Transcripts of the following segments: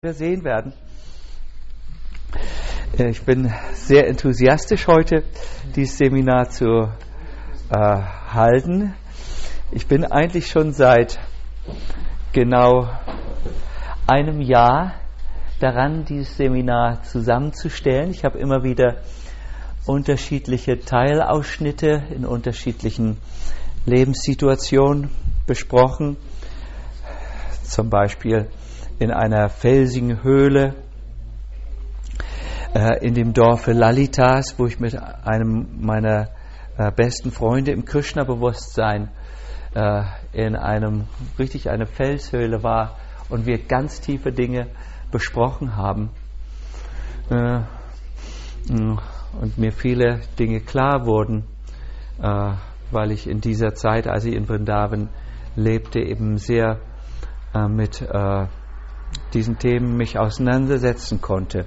wir sehen werden. Ich bin sehr enthusiastisch heute, dieses Seminar zu halten. Ich bin eigentlich schon seit genau einem Jahr daran, dieses Seminar zusammenzustellen. Ich habe immer wieder unterschiedliche Teilausschnitte in unterschiedlichen Lebenssituationen besprochen. Zum Beispiel in einer felsigen Höhle in dem Dorfe Lalitas, wo ich mit einem meiner besten Freunde im Krishna-Bewusstsein in eine Felshöhle war und wir ganz tiefe Dinge besprochen haben und mir viele Dinge klar wurden, weil ich in dieser Zeit, als ich in Vrindavan lebte, eben sehr mit diesen Themen mich auseinandersetzen konnte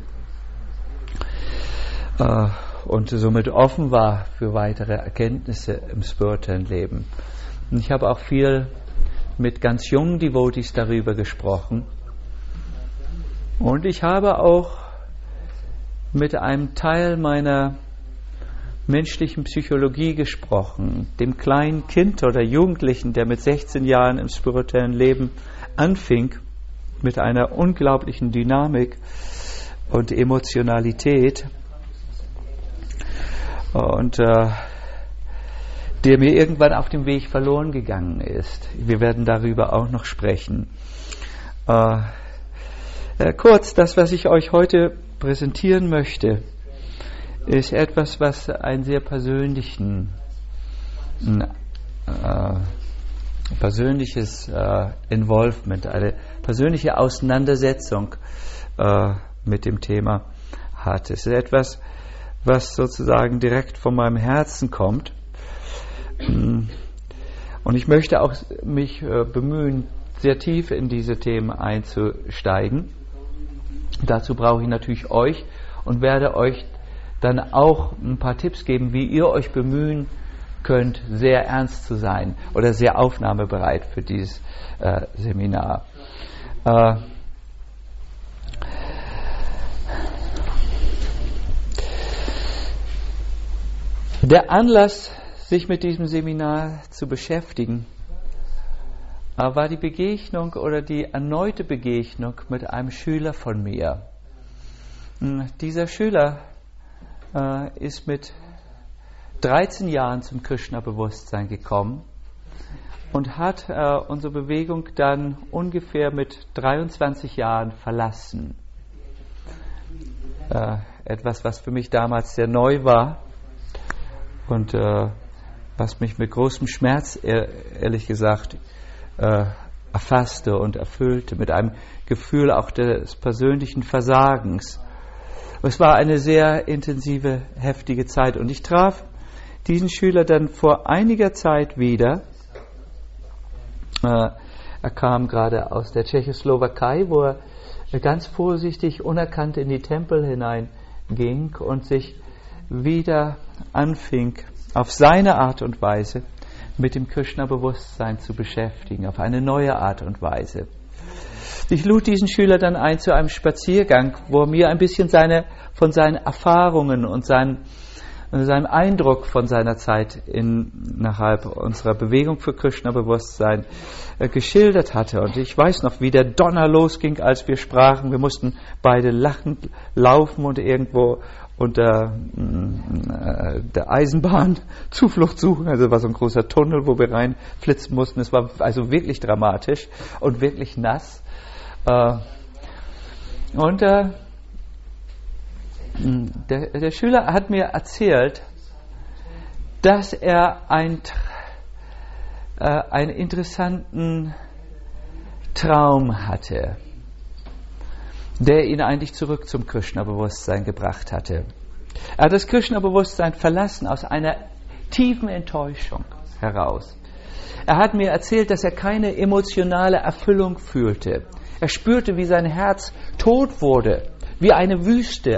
und somit offen war für weitere Erkenntnisse im spirituellen Leben. Und ich habe auch viel mit ganz jungen Devotees darüber gesprochen und ich habe auch mit einem Teil meiner menschlichen Psychologie gesprochen, dem kleinen Kind oder Jugendlichen, der mit 16 Jahren im spirituellen Leben anfing, mit einer unglaublichen Dynamik und Emotionalität und der mir irgendwann auf dem Weg verloren gegangen ist. Wir werden darüber auch noch sprechen. Kurz, das, was ich euch heute präsentieren möchte, ist etwas, was einen sehr persönliches Involvement, eine persönliche Auseinandersetzung mit dem Thema hat. Es ist etwas, was sozusagen direkt von meinem Herzen kommt. Und ich möchte auch mich bemühen, sehr tief in diese Themen einzusteigen. Dazu brauche ich natürlich euch und werde euch dann auch ein paar Tipps geben, wie ihr euch bemühen könnt, sehr ernst zu sein oder sehr aufnahmebereit für dieses Seminar. Der Anlass, sich mit diesem Seminar zu beschäftigen, war die Begegnung oder die erneute Begegnung mit einem Schüler von mir. Dieser Schüler ist mit 13 Jahren zum Krishna-Bewusstsein gekommen und hat unsere Bewegung dann ungefähr mit 23 Jahren verlassen. Etwas, was für mich damals sehr neu war und was mich mit großem Schmerz, ehrlich gesagt, erfasste und erfüllte, mit einem Gefühl auch des persönlichen Versagens. Es war eine sehr intensive, heftige Zeit und ich traf diesen Schüler dann vor einiger Zeit wieder. Er kam gerade aus der Tschechoslowakei, wo er ganz vorsichtig, unerkannt in die Tempel hineinging und sich wieder anfing, auf seine Art und Weise mit dem Krishna-Bewusstsein zu beschäftigen, auf eine neue Art und Weise. Ich lud diesen Schüler dann ein zu einem Spaziergang, wo er mir ein bisschen von seinen Erfahrungen und seinem Eindruck von seiner Zeit innerhalb unserer Bewegung für Krishna-Bewusstsein geschildert hatte. Und ich weiß noch, wie der Donner losging, als wir sprachen. Wir mussten beide lachend laufen und irgendwo unter der Eisenbahn Zuflucht suchen. Also war so ein großer Tunnel, wo wir reinflitzen mussten. Es war also wirklich dramatisch und wirklich nass. Der Schüler hat mir erzählt, dass er einen interessanten Traum hatte, der ihn eigentlich zurück zum Krishna-Bewusstsein gebracht hatte. Er hat das Krishna-Bewusstsein verlassen aus einer tiefen Enttäuschung heraus. Er hat mir erzählt, dass er keine emotionale Erfüllung fühlte. Er spürte, wie sein Herz tot wurde, wie eine Wüste.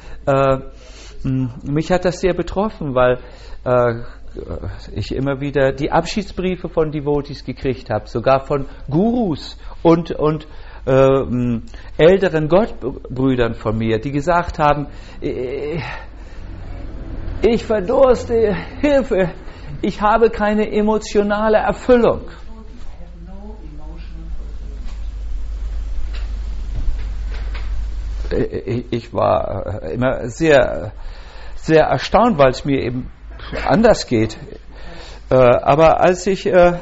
Mich hat das sehr betroffen, weil ich immer wieder die Abschiedsbriefe von Devotees gekriegt habe, sogar von Gurus und älteren Gottbrüdern von mir, die gesagt haben, ich verdurste, Hilfe, ich habe keine emotionale Erfüllung. Ich war immer sehr, sehr erstaunt, weil es mir eben anders geht. Aber als ich immer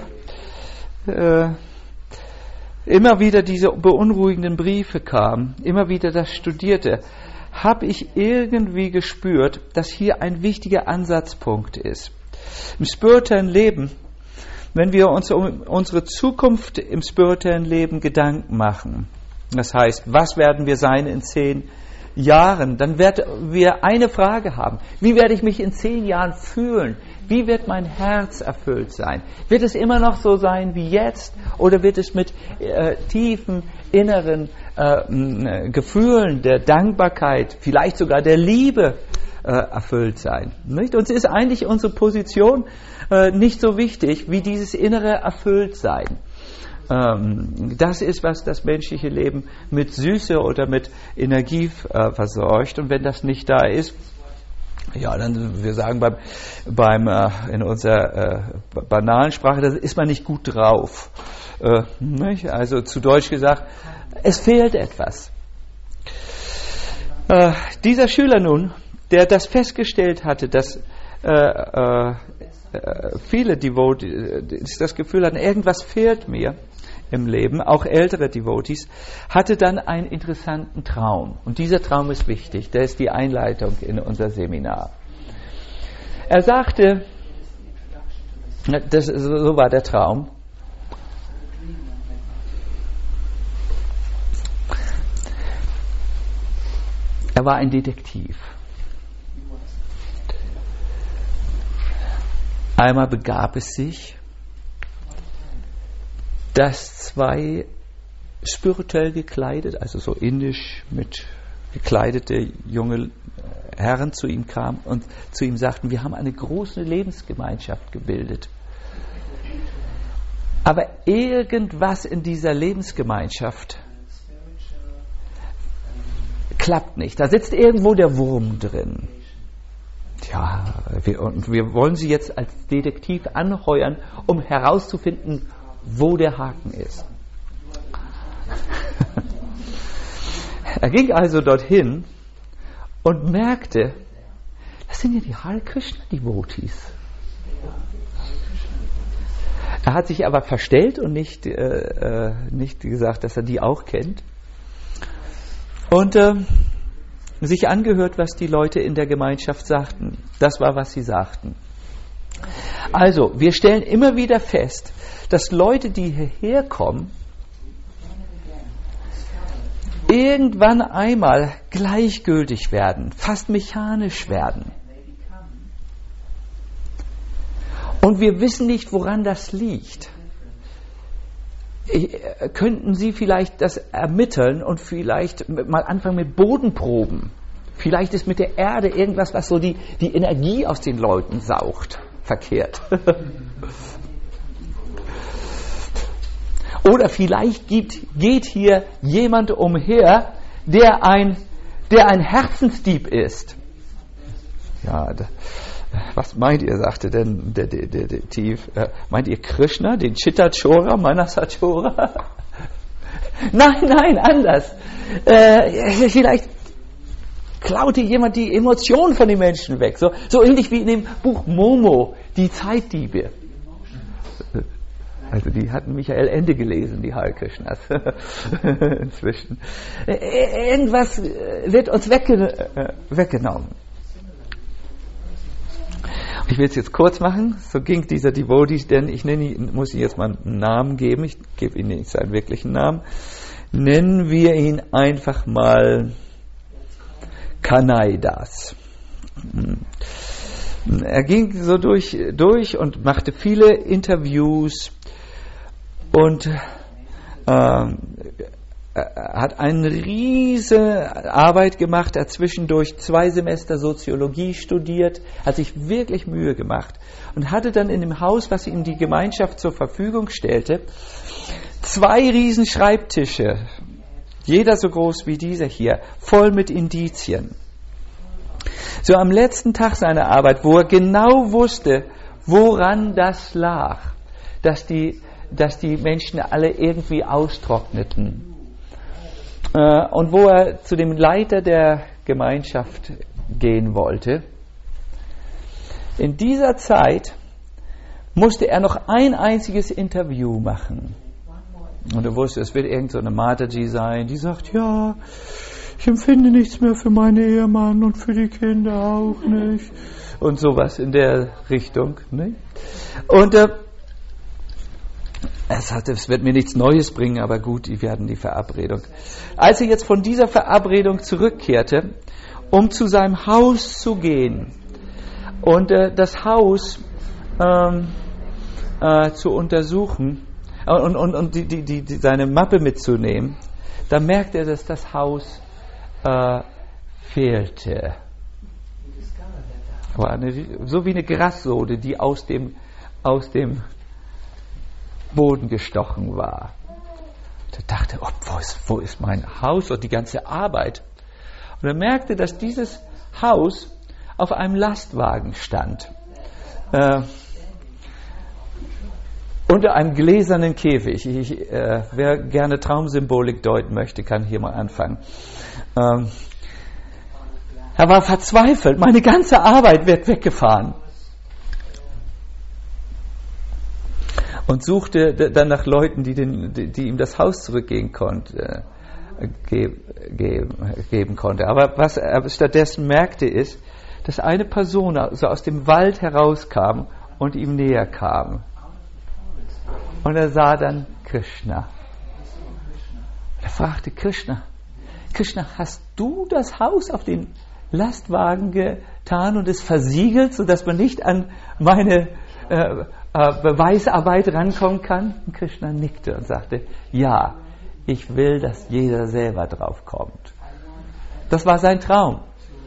wieder diese beunruhigenden Briefe kamen, immer wieder das studierte, habe ich irgendwie gespürt, dass hier ein wichtiger Ansatzpunkt ist. Im spirituellen Leben, wenn wir uns um unsere Zukunft im spirituellen Leben Gedanken machen, das heißt, was werden wir sein in 10 Jahren, dann werden wir eine Frage haben. Wie werde ich mich in 10 Jahren fühlen? Wie wird mein Herz erfüllt sein? Wird es immer noch so sein wie jetzt? Oder wird es mit tiefen inneren Gefühlen der Dankbarkeit, vielleicht sogar der Liebe erfüllt sein? Nicht? Uns ist eigentlich unsere Position nicht so wichtig wie dieses innere Erfülltsein. Das ist, was das menschliche Leben mit Süße oder mit Energie versorgt. Und wenn das nicht da ist, ja, dann, wir sagen in unserer banalen Sprache, da ist man nicht gut drauf. Nicht? Also zu Deutsch gesagt, es fehlt etwas. Dieser Schüler nun, der das festgestellt hatte, dass viele Devotees das Gefühl hatten, irgendwas fehlt mir im Leben, auch ältere Devotees, hatte dann einen interessanten Traum. Und dieser Traum ist wichtig, der ist die Einleitung in unser Seminar. Er sagte, so war der Traum, er war ein Detektiv. Einmal begab es sich, dass 2 spirituell gekleidet, also so indisch mit gekleidete junge Herren zu ihm kamen und zu ihm sagten, wir haben eine große Lebensgemeinschaft gebildet. Aber irgendwas in dieser Lebensgemeinschaft klappt nicht. Da sitzt irgendwo der Wurm drin. Ja, wir wollen Sie jetzt als Detektiv anheuern, um herauszufinden, wo der Haken ist. Er ging also dorthin und merkte, das sind ja die Hare Krishna Devotees. Er hat sich aber verstellt und nicht gesagt, dass er die auch kennt. Und sich angehört, was die Leute in der Gemeinschaft sagten. Das war, was sie sagten. Also, wir stellen immer wieder fest, dass Leute, die hierher kommen, irgendwann einmal gleichgültig werden, fast mechanisch werden. Und wir wissen nicht, woran das liegt. Könnten Sie vielleicht das ermitteln und vielleicht mal anfangen mit Bodenproben? Vielleicht ist mit der Erde irgendwas, was so die Energie aus den Leuten saugt, verkehrt. Oder vielleicht geht hier jemand umher, der ein Herzensdieb ist. Ja, was meint ihr, sagte denn der Detektiv. Meint ihr Krishna, den Chitta-Chora, Manasa-Chora? Nein, anders. Vielleicht klaute jemand die Emotionen von den Menschen weg. So ähnlich wie in dem Buch Momo, die Zeitdiebe. Also die hatten Michael Ende gelesen, die Hare Krishnas. Inzwischen. Irgendwas wird uns weggenommen. Ich will es jetzt kurz machen. So ging dieser Devotee, denn muss ihm jetzt mal einen Namen geben. Ich gebe ihm nicht seinen wirklichen Namen. Nennen wir ihn einfach mal Kanaidas. Er ging so durch und machte viele Interviews und hat eine riesige Arbeit gemacht. Er hat zwischendurch 2 Semester Soziologie studiert, hat sich wirklich Mühe gemacht und hatte dann in dem Haus, was ihm die Gemeinschaft zur Verfügung stellte, 2 riesen Schreibtische Jeder so groß wie dieser hier, voll mit Indizien. So am letzten Tag seiner Arbeit, wo er genau wusste, woran das lag, dass die Menschen alle irgendwie austrockneten. Und wo er zu dem Leiter der Gemeinschaft gehen wollte. In dieser Zeit musste er noch ein einziges Interview machen. Und er wusste, es wird irgend so eine Mataji sein, die sagt, ja, ich empfinde nichts mehr für meinen Ehemann und für die Kinder auch nicht. Und sowas in der Richtung. Ne? Und es wird mir nichts Neues bringen, aber gut, wir hatten die Verabredung. Als er jetzt von dieser Verabredung zurückkehrte, um zu seinem Haus zu gehen und das Haus zu untersuchen und seine Mappe mitzunehmen, da merkte er, dass das Haus fehlte. War so wie eine Grassode, die aus dem Boden gestochen war. Er dachte, wo ist mein Haus und die ganze Arbeit? Und er merkte, dass dieses Haus auf einem Lastwagen stand. Unter einem gläsernen Käfig. Wer gerne Traumsymbolik deuten möchte, kann hier mal anfangen. Er war verzweifelt. Meine ganze Arbeit wird weggefahren. Und suchte dann nach Leuten, die ihm das Haus zurückgeben konnte. Aber was er stattdessen merkte, ist, dass eine Person so aus dem Wald herauskam und ihm näher kam. Und er sah dann Krishna. Er fragte Krishna, hast du das Haus auf den Lastwagen getan und es versiegelt, sodass man nicht an meine Beweisarbeit rankommen kann? Und Krishna nickte und sagte, ja, ich will, dass jeder selber drauf kommt. Das war sein Traum.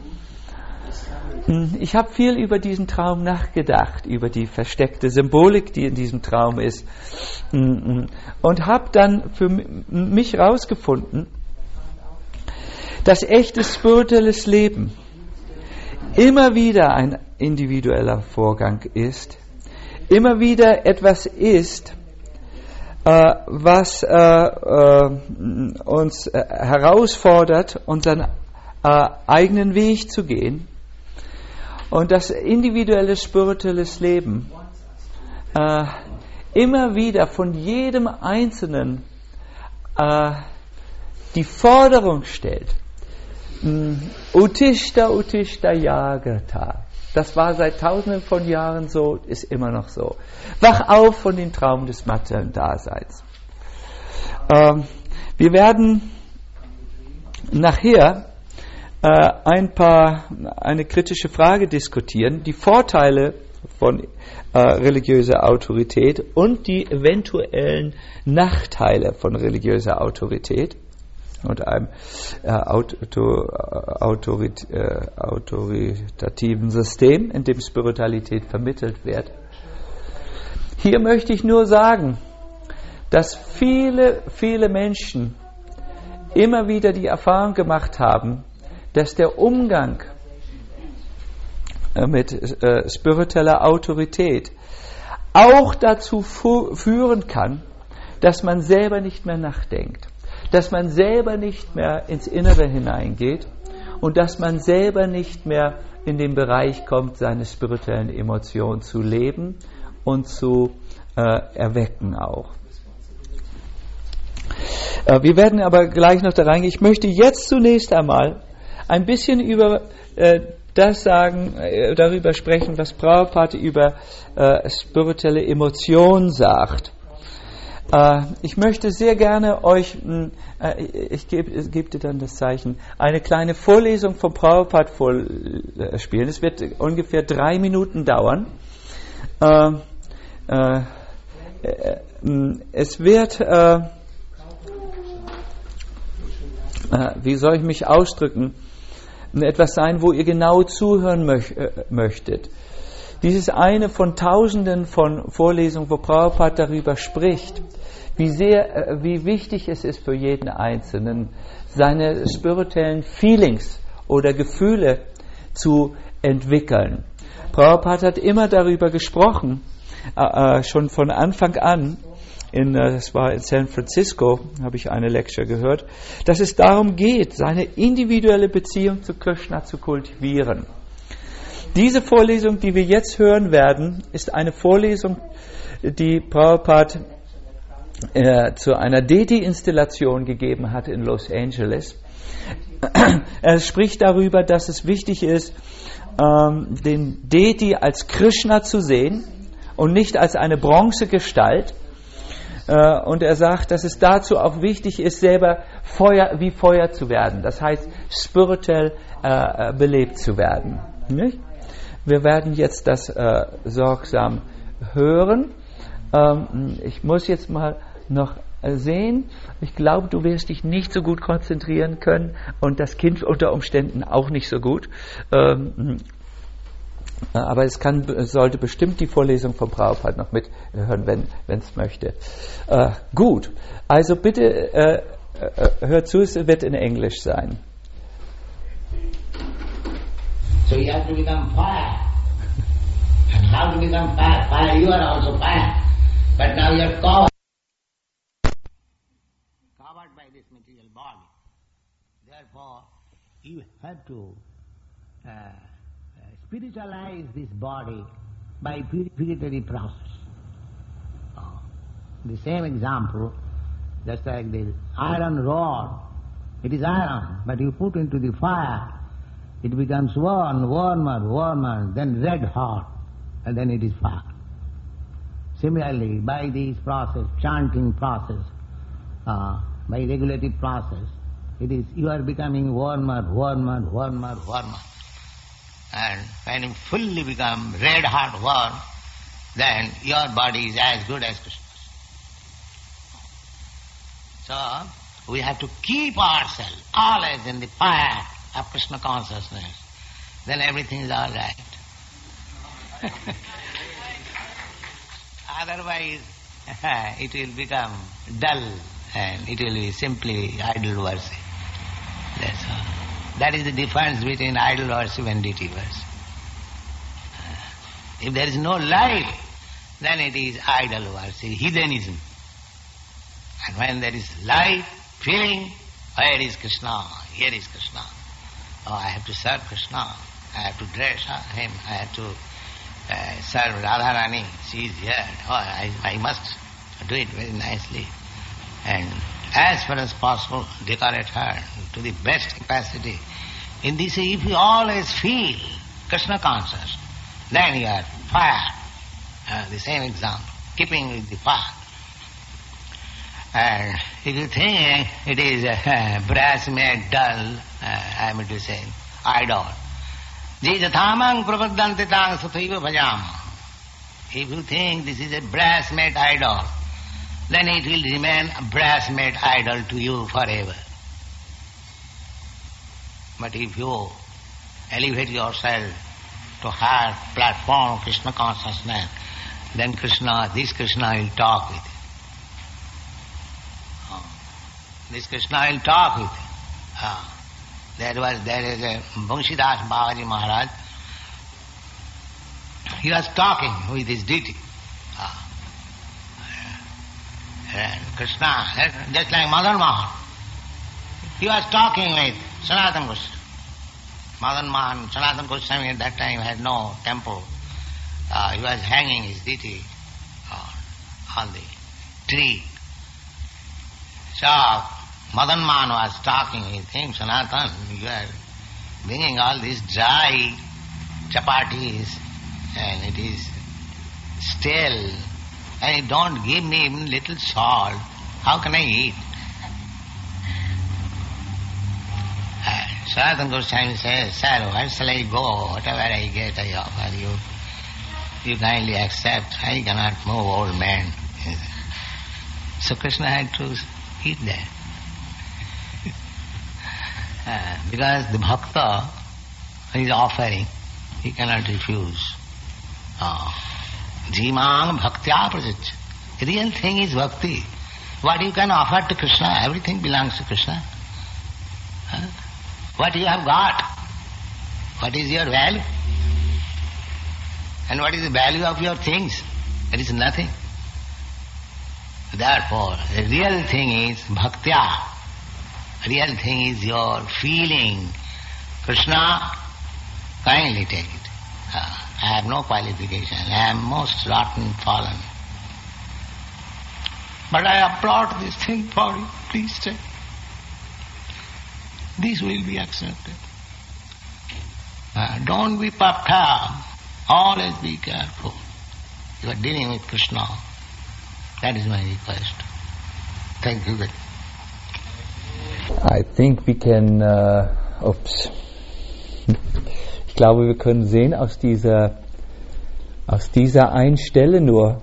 Ich habe viel über diesen Traum nachgedacht, über die versteckte Symbolik, die in diesem Traum ist, und habe dann für mich herausgefunden, dass echtes spirituelles Leben immer wieder ein individueller Vorgang ist, immer wieder etwas ist, was uns herausfordert, unseren eigenen Weg zu gehen. Und das individuelle spirituelles Leben immer wieder von jedem Einzelnen die Forderung stellt. Utishta, Utishta, Jagata. Das war seit Tausenden von Jahren so, ist immer noch so. Wach auf von dem Traum des materiellen Daseins. Wir werden nachher eine kritische Frage diskutieren, die Vorteile von religiöser Autorität und die eventuellen Nachteile von religiöser Autorität und einem autoritativen System, in dem Spiritualität vermittelt wird. Hier möchte ich nur sagen, dass viele, viele Menschen immer wieder die Erfahrung gemacht haben, dass der Umgang mit spiritueller Autorität auch dazu führen kann, dass man selber nicht mehr nachdenkt, dass man selber nicht mehr ins Innere hineingeht und dass man selber nicht mehr in den Bereich kommt, seine spirituellen Emotionen zu leben und zu erwecken auch. Wir werden aber gleich noch da reingehen. Ich möchte jetzt zunächst einmal ein bisschen über darüber sprechen, was Prabhupada über spirituelle Emotionen sagt. Ich möchte sehr gerne euch, ich gebe dir dann das Zeichen, eine kleine Vorlesung von Prabhupada vorspielen. Es wird ungefähr 3 Minuten dauern. Es wird, wie soll ich mich ausdrücken, etwas sein, wo ihr genau zuhören möchtet. Dies ist eine von Tausenden von Vorlesungen, wo Prabhupada darüber spricht, wie wichtig es ist für jeden Einzelnen, seine spirituellen Feelings oder Gefühle zu entwickeln. Prabhupada hat immer darüber gesprochen, schon von Anfang an, das war in San Francisco, habe ich eine Lecture gehört, dass es darum geht, seine individuelle Beziehung zu Krishna zu kultivieren. Diese Vorlesung, die wir jetzt hören werden, ist eine Vorlesung, die Prabhupada zu einer Deity-Installation gegeben hat in Los Angeles. Er spricht darüber, dass es wichtig ist, den Deity als Krishna zu sehen und nicht als eine Bronzegestalt. Und er sagt, dass es dazu auch wichtig ist, selber wie Feuer zu werden. Das heißt, spirituell belebt zu werden. Nicht? Wir werden jetzt das sorgsam hören. Ich muss jetzt mal noch sehen. Ich glaube, du wirst dich nicht so gut konzentrieren können und das Kind unter Umständen auch nicht so gut. Aber es sollte bestimmt die Vorlesung von Prabhupada noch mithören, wenn es möchte. Gut, also bitte hört zu, es wird in Englisch sein. So you have to become fire. And how to become fire? Fire, you are also fire. But now you are covered by this material body. Therefore, you have to spiritualize this body by purificatory process. The same example, just like the iron rod, it is iron, but you put into the fire, it becomes warmer, then red hot, and then it is fire. Similarly, by this process, chanting process, by regulative process, you are becoming warmer. And when you fully become red hot warm, then your body is as good as Krishna's. So, we have to keep ourselves always in the fire of Krishna consciousness. Then everything is all right. Otherwise, it will become dull and it will be simply idol worship. That's all. That is the difference between idol worship and deity worship. If there is no light, then it is idol worship, heathenism. And when there is light, feeling, where is Krishna? Here is Krishna. Oh, I have to serve Krishna. I have to dress him. I have to serve Radharani. She is here. Oh, I must do it very nicely. And as far as possible, decorate her to the best capacity. In this, if you always feel Krishna conscious, then you are fire. The same example, keeping with the fire. And if you think it is brass made dull, I am to say, idol. Jijathamang prabhadanti tang sathaiva bhajam. If you think this is a brass made idol, then it will remain a brass made idol to you forever. But if you elevate yourself to higher platform of Krishna consciousness, then this Krishna will talk with you. This Krishna will talk with you. There is a Banshidas Babaji Maharaj. He was talking with his deity. And Krishna, just like Madan Mohan, he was talking with Sanatana Goswami. Madan Mohan, Sanatana Goswami at that time had no temple. He was hanging his deity on the tree. So Madan Mohan was talking with him, Sanatana, you are bringing all these dry chapatis and it is stale and you don't give me even little salt. How can I eat? Sanatana Goswami says, sir, where shall I go? Whatever I get, I offer you. You kindly accept. I cannot move, old man. So Krishna had to eat that. Because the bhakta is offering, he cannot refuse. Jimang bhaktya prajach. The real thing is bhakti. What you can offer to Krishna, everything belongs to Krishna. What you have got, what is your value? And what is the value of your things? There is nothing. Therefore, the real thing is bhaktya. Real thing is your feeling. Krishna, kindly take it. I have no qualification. I am most rotten, fallen. But I applaud this thing for you. Please take. This will be accepted. Don't be puffed up. Always be careful. You are dealing with Krishna. That is my request. Thank you. I think we can, Ich glaube, wir können sehen aus dieser einen Stelle nur,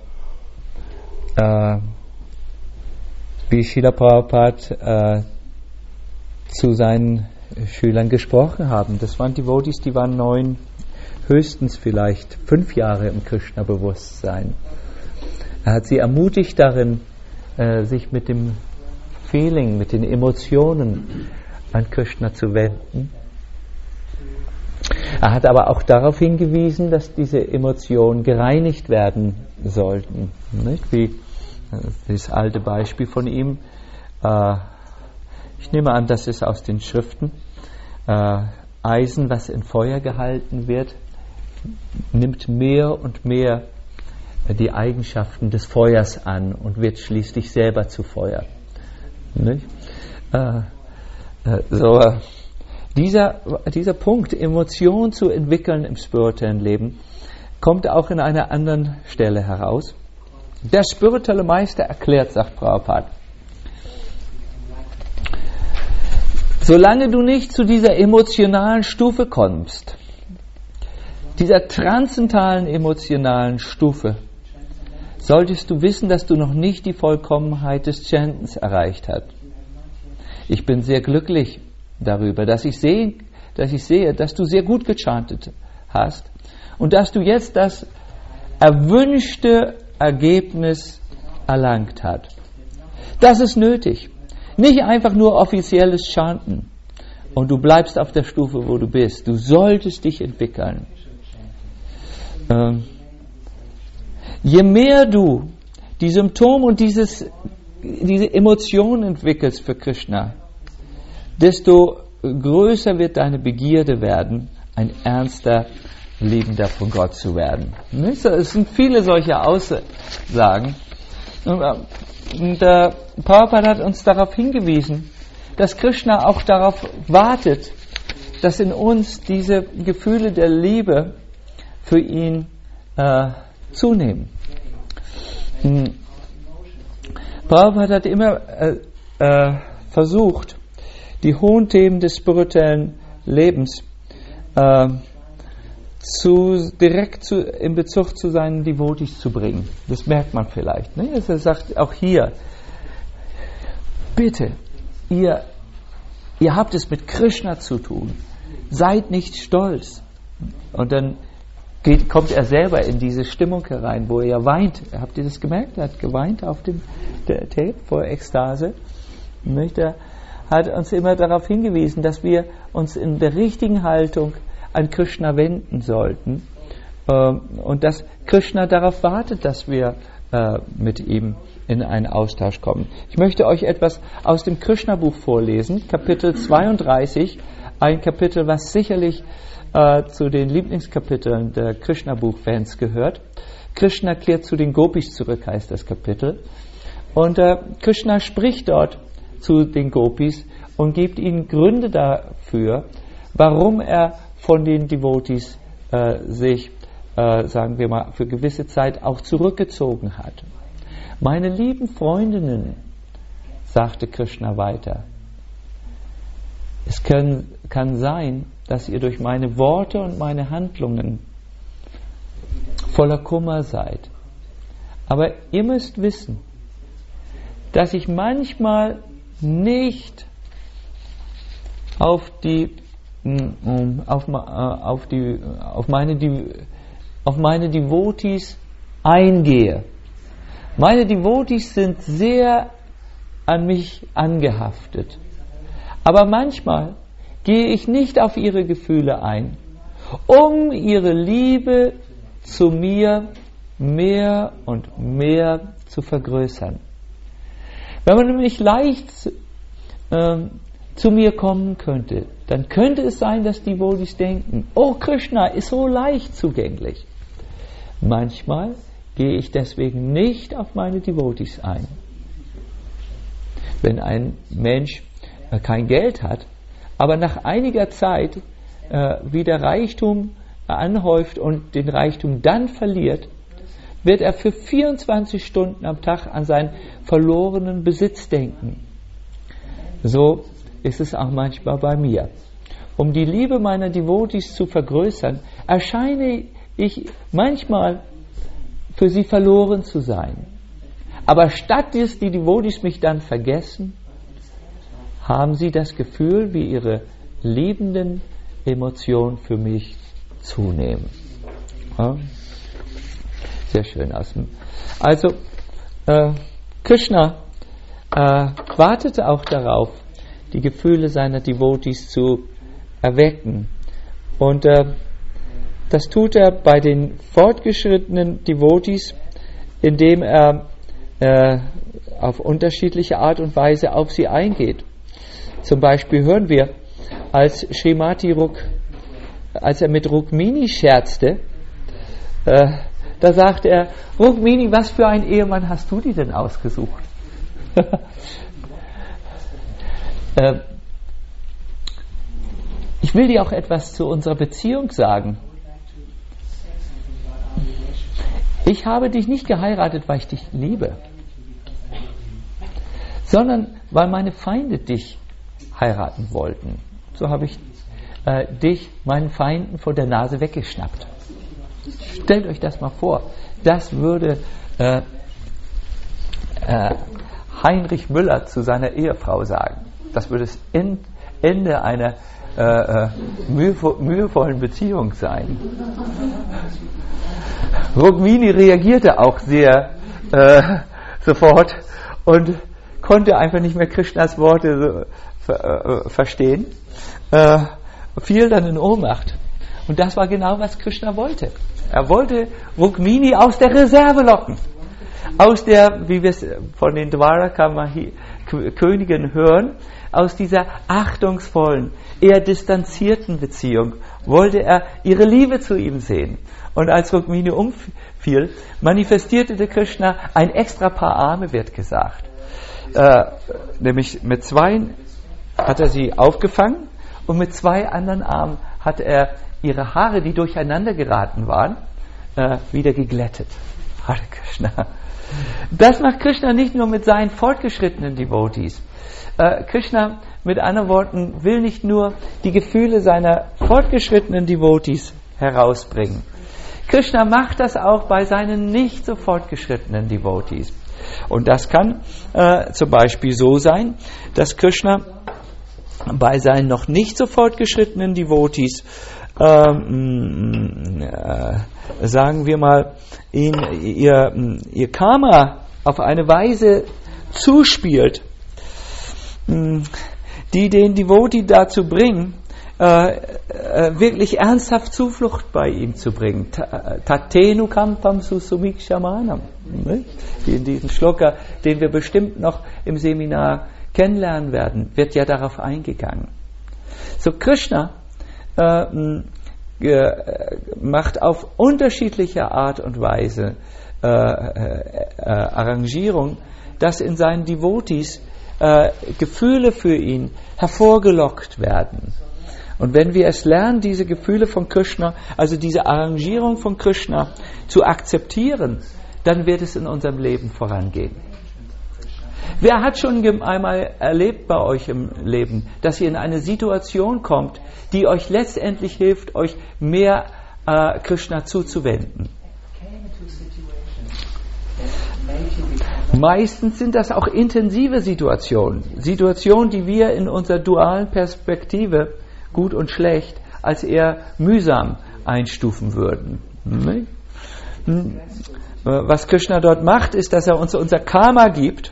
wie Srila Prabhupada zu seinen Schülern gesprochen haben. Das waren Devotees, die waren 9, höchstens vielleicht 5 Jahre im Krishna-Bewusstsein. Er hat sie ermutigt darin, sich mit dem Feeling, mit den Emotionen an Krishna zu wenden. Er hat aber auch darauf hingewiesen, dass diese Emotionen gereinigt werden sollten. Nicht? Wie das alte Beispiel von ihm, ich nehme an, das ist aus den Schriften, Eisen, was in Feuer gehalten wird, nimmt mehr und mehr die Eigenschaften des Feuers an und wird schließlich selber zu Feuer. Nicht? Dieser Punkt, Emotionen zu entwickeln im spirituellen Leben, kommt auch in einer anderen Stelle heraus. Der spirituelle Meister erklärt, sagt Prabhupada, solange du nicht zu dieser emotionalen Stufe kommst, dieser transzendentalen emotionalen Stufe, solltest du wissen, dass du noch nicht die Vollkommenheit des Chantens erreicht hast. Ich bin sehr glücklich darüber, dass ich sehe, dass du sehr gut gechantet hast und dass du jetzt das erwünschte Ergebnis erlangt hast. Das ist nötig. Nicht einfach nur offizielles Chanten und du bleibst auf der Stufe, wo du bist. Du solltest dich entwickeln. Je mehr du die Symptome und diese Emotionen entwickelst für Krishna, desto größer wird deine Begierde werden, ein ernster Liebender von Gott zu werden. Es sind viele solche Aussagen. Und Prabhupada hat uns darauf hingewiesen, dass Krishna auch darauf wartet, dass in uns diese Gefühle der Liebe für ihn zunehmen. Prabhupada hat immer versucht, die hohen Themen des spirituellen Lebens in Bezug zu seinen Devotees zu bringen. Das merkt man vielleicht. Ne? Er sagt auch hier, bitte, ihr habt es mit Krishna zu tun. Seid nicht stolz. Und dann kommt er selber in diese Stimmung herein, wo er weint. Habt ihr das gemerkt? Er hat geweint auf dem Tape vor Ekstase. Er hat uns immer darauf hingewiesen, dass wir uns in der richtigen Haltung an Krishna wenden sollten und dass Krishna darauf wartet, dass wir mit ihm in einen Austausch kommen. Ich möchte euch etwas aus dem Krishna-Buch vorlesen, Kapitel 32, ein Kapitel, was sicherlich zu den Lieblingskapiteln der Krishna-Buch-Fans gehört. Krishna kehrt zu den Gopis zurück, heißt das Kapitel. Und Krishna spricht dort zu den Gopis und gibt ihnen Gründe dafür, warum er von den Devotees sich, sagen wir mal, für gewisse Zeit auch zurückgezogen hat. Meine lieben Freundinnen, sagte Krishna weiter, es kann sein, dass ihr durch meine Worte und meine Handlungen voller Kummer seid. Aber ihr müsst wissen, dass ich manchmal nicht auf meine auf meine Devotees eingehe. Meine Devotees sind sehr an mich angehaftet. Aber manchmal gehe ich nicht auf ihre Gefühle ein, um ihre Liebe zu mir mehr und mehr zu vergrößern. Wenn man nämlich leicht zu mir kommen könnte, dann könnte es sein, dass die Devotees denken, oh, Krishna ist so leicht zugänglich. Manchmal gehe ich deswegen nicht auf meine Devotees ein. Wenn ein Mensch kein Geld hat, aber nach einiger Zeit wieder Reichtum anhäuft und den Reichtum dann verliert, wird er für 24 Stunden am Tag an seinen verlorenen Besitz denken. So ist es auch manchmal bei mir. Um die Liebe meiner Devotees zu vergrößern, erscheine ich manchmal für sie verloren zu sein. Aber statt dass die Devotees mich dann vergessen, haben sie das Gefühl, wie ihre liebenden Emotionen für mich zunehmen. Ja? Sehr schön. Also, Krishna wartete auch darauf, die Gefühle seiner Devotees zu erwecken. Und das tut er bei den fortgeschrittenen Devotees, indem er auf unterschiedliche Art und Weise auf sie eingeht. Zum Beispiel hören wir, als er mit Rukmini scherzte, da sagte er, Rukmini, was für einen Ehemann hast du dir denn ausgesucht? Ich will dir auch etwas zu unserer Beziehung sagen. Ich habe dich nicht geheiratet, weil ich dich liebe, sondern weil meine Feinde dich heiraten wollten. So habe ich dich meinen Feinden vor der Nase weggeschnappt. Stellt euch das mal vor. Das würde Heinrich Müller zu seiner Ehefrau sagen. Das würde das Ende einer mühevollen Beziehung sein. Rukmini reagierte auch sehr sofort und konnte einfach nicht mehr Krishnas Worte verstehen, fiel dann in Ohnmacht. Und das war genau, was Krishna wollte. Er wollte Rukmini aus der Reserve locken. Aus der, wie wir es von den Dwaraka-Königen hören, aus dieser achtungsvollen, eher distanzierten Beziehung wollte er ihre Liebe zu ihm sehen. Und als Rukmini umfiel, manifestierte der Krishna ein extra Paar Arme, wird gesagt. Nämlich mit zwei hat er sie aufgefangen und mit zwei anderen Armen hat er ihre Haare, die durcheinander geraten waren, wieder geglättet. Hare Krishna. Das macht Krishna nicht nur mit seinen fortgeschrittenen Devotees. Krishna, mit anderen Worten, will nicht nur die Gefühle seiner fortgeschrittenen Devotees herausbringen. Krishna macht das auch bei seinen nicht so fortgeschrittenen Devotees. Und das kann zum Beispiel so sein, dass Krishna bei seinen noch nicht so fortgeschrittenen Devotees, sagen wir mal, ihr Karma auf eine Weise zuspielt, die den Devotee dazu bringen, wirklich ernsthaft Zuflucht bei ihm zu bringen. Tatenu kampam susumikshamanam. In diesem Shloka, den wir bestimmt noch im Seminar kennenlernen werden, wird ja darauf eingegangen. So Krishna macht auf unterschiedliche Art und Weise Arrangierung, dass in seinen Devotees Gefühle für ihn hervorgelockt werden. Und wenn wir es lernen, diese Gefühle von Krishna, also diese Arrangierung von Krishna zu akzeptieren, dann wird es in unserem Leben vorangehen. Wer hat schon einmal erlebt bei euch im Leben, dass ihr in eine Situation kommt, die euch letztendlich hilft, euch mehr Krishna zuzuwenden? Meistens sind das auch intensive Situationen, die wir in unserer dualen Perspektive, gut und schlecht, als eher mühsam einstufen würden. Was Krishna dort macht, ist, dass er uns unser Karma gibt,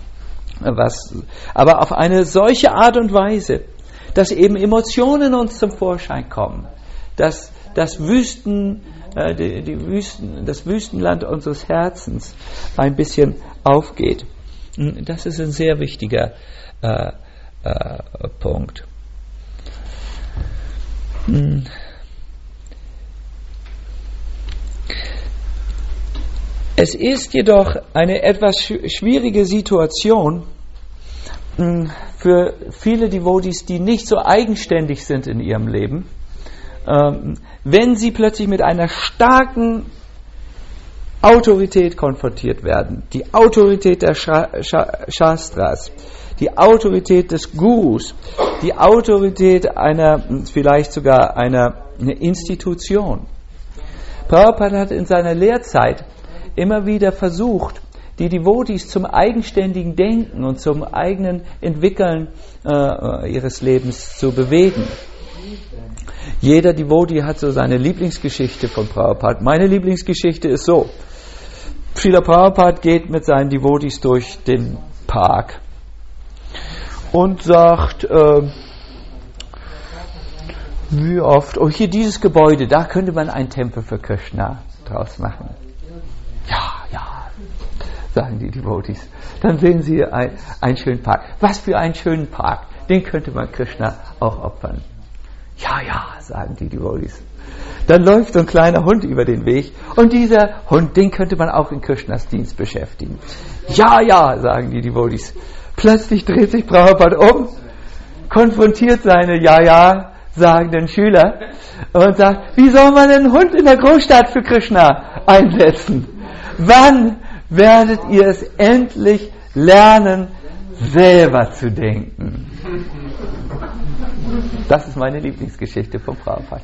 aber auf eine solche Art und Weise, dass eben Emotionen uns zum Vorschein kommen, dass das Wüstenland unseres Herzens ein bisschen aufgeht. Das ist ein sehr wichtiger Punkt. Es ist jedoch eine etwas schwierige Situation für viele Devotees, die nicht so eigenständig sind in ihrem Leben, wenn sie plötzlich mit einer starken Autorität konfrontiert werden. Die Autorität der Shastras, die Autorität des Gurus, die Autorität vielleicht sogar einer Institution. Prabhupada hat in seiner Lehrzeit immer wieder versucht, die Devotees zum eigenständigen Denken und zum eigenen Entwickeln ihres Lebens zu bewegen. Jeder Devotee hat so seine Lieblingsgeschichte von Prabhupada. Meine Lieblingsgeschichte ist so: Srila Prabhupada geht mit seinen Devotees durch den Park und sagt, wie oft, hier dieses Gebäude, da könnte man einen Tempel für Krishna draus machen. Ja, sagen die Devotees. Dann sehen sie einen schönen Park. Was für einen schönen Park, den könnte man Krishna auch opfern. Ja, sagen die Devotees. Dann läuft so ein kleiner Hund über den Weg und dieser Hund, den könnte man auch in Krishnas Dienst beschäftigen. Ja, sagen die Devotees. Plötzlich dreht sich Prabhupada um, konfrontiert seine sagenden Schüler und sagt, wie soll man einen Hund in der Großstadt für Krishna einsetzen? Wann werdet ihr es endlich lernen, selber zu denken? Das ist meine Lieblingsgeschichte von Prabhupada.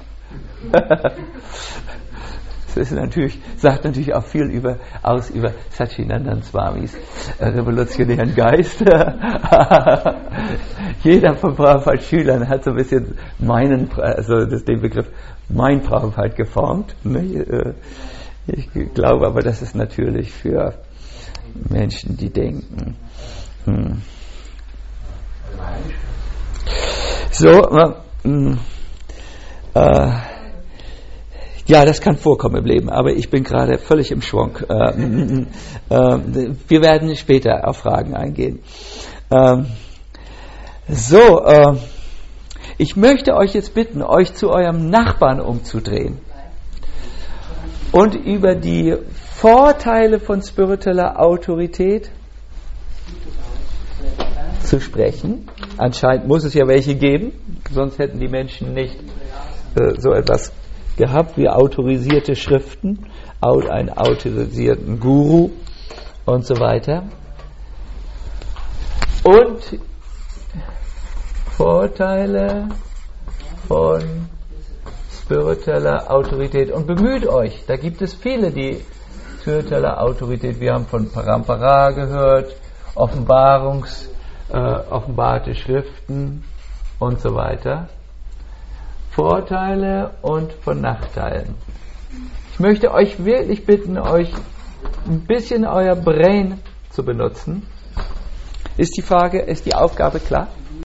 Das sagt natürlich auch viel aus über Satchidananda Swamis revolutionären Geist. Jeder von Prabhupads Schülern hat so ein bisschen den Begriff mein Prabhupada geformt. Ich glaube aber, das ist natürlich für Menschen, die denken. Ja, das kann vorkommen im Leben, aber ich bin gerade völlig im Schwung. Wir werden später auf Fragen eingehen. Ich möchte euch jetzt bitten, euch zu eurem Nachbarn umzudrehen und über die Vorteile von spiritueller Autorität zu sprechen. Anscheinend muss es ja welche geben, sonst hätten die Menschen nicht so etwas gehabt wie autorisierte Schriften, einen autorisierten Guru und so weiter. Und Vorteile von spiritueller Autorität. Und bemüht euch, da gibt es viele, die spirituelle Autorität, wir haben von Parampara gehört, offenbarte Schriften und so weiter. Vorteile und von Nachteilen. Ich möchte euch wirklich bitten, euch ein bisschen euer Brain zu benutzen. Ist die Aufgabe klar?